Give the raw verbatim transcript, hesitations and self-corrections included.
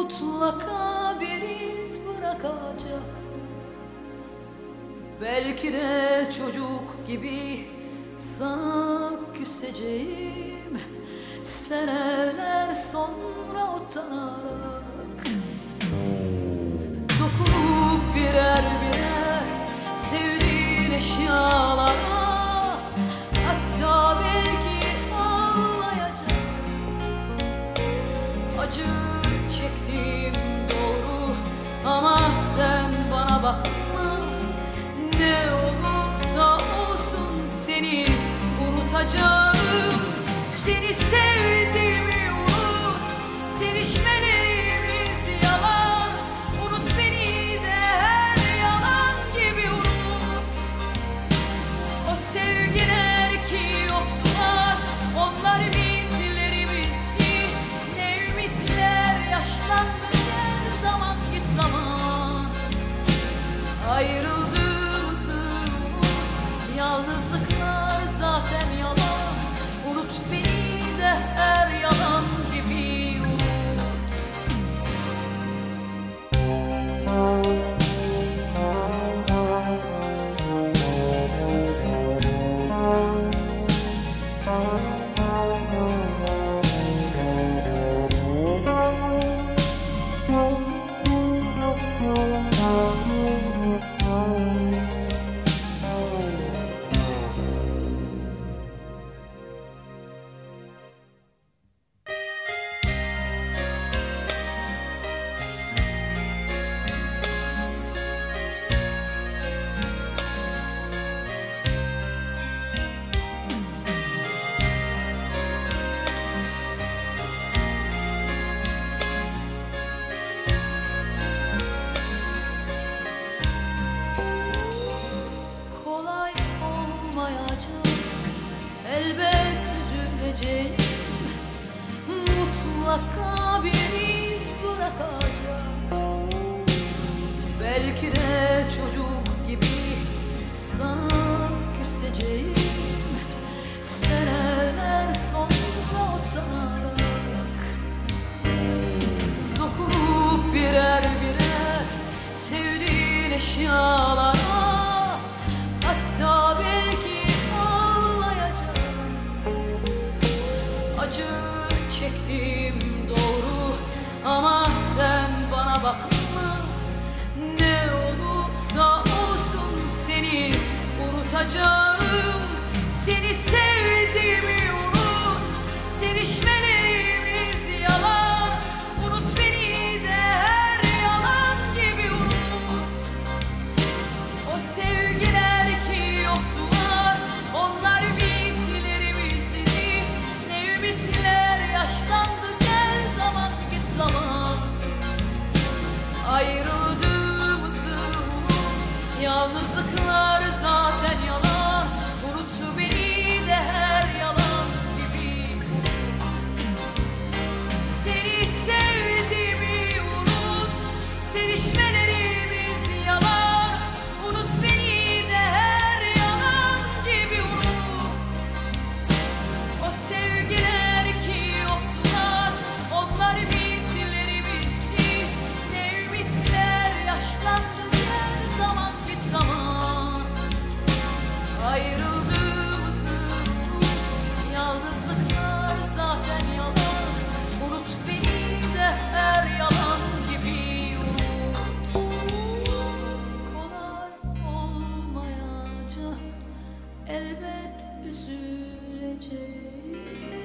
mutlaka bir iz bırakacak. Belki de çocuk gibi sana küseceğim, seneler sonra utanarak. Dokunup birer birer sevdiğin eşyalara, hatta belki ağlayacak. Acı çektiğim doğru ama sen bana bakma. Ne olursa olsun seni unutacağım. Seni sevdiğimi unut, sevişmelerimiz yalan. Unut beni de her yalan gibi unut. O sevgiler ki yoktular, onlar ümitlerimizdi. Ne ümitler yaşlandı, gel zaman git zaman. Ayrıldığımızı unut, yalnızlıklar zaten yalan. Unut beni de her yalan gibi unut. Elbet üzüleceğim, mutlaka bir iz bırakacak. Belki de çocuk gibi sana küseceğim, seneler sonra utanarak. Dokunup birer birer sevdiğin eşyalara, hatta belki acı çektiğim doğru ama sen bana bakma. Ne olursa olsun seni unutacağım. Seni sevdiğimi unut, sevişmelerimiz yalan. Unut beni de her yalan gibi unut. O sevgiler ki yoktular, onlar ümitlerimizdi. Ne ümitler yaşlandı, gel zaman git zaman. Ayrıldığımızı unut, yalnızlıklar zaten yalan. Unut beni de her yalan gibi unut. Seni sevdiğimi unut, sevişmelerimiz yalan. Unut beni de her yalan gibi unut. O sevgiler ki yoktular, onlar ümitlerimizdi. Ne ümitler yaşlandı, gel zaman git zaman. Ayrıldığımızı unut, yalnızlıklar zaten yalan. Unut beni de her yalan gibi unut. Kolay olmayacak, elbet üzüleceğim.